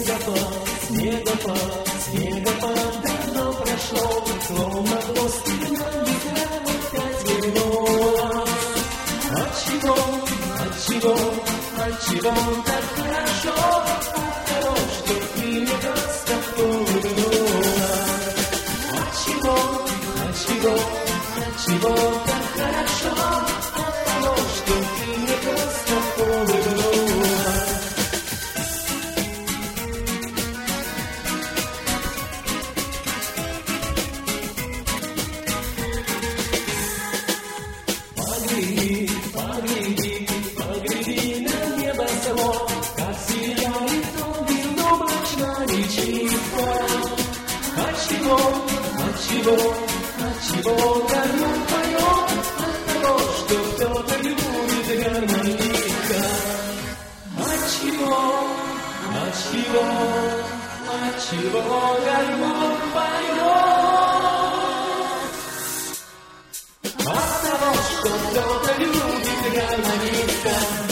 снегопад, снегопад давно прошел, словно хвост нами опять вернулась. Отчего так хорошо? От того, что ты мне просто улыбнулась. Отчего так хорошо? От того, что ты мне просто улыбнулась. Погляди на небо село, как сияет он безоблачно ничего. Отчего гармонь поет? От того, что кто-то любит гармоника. Отчего гармонь поет? От того, что кто-то любит гармоника.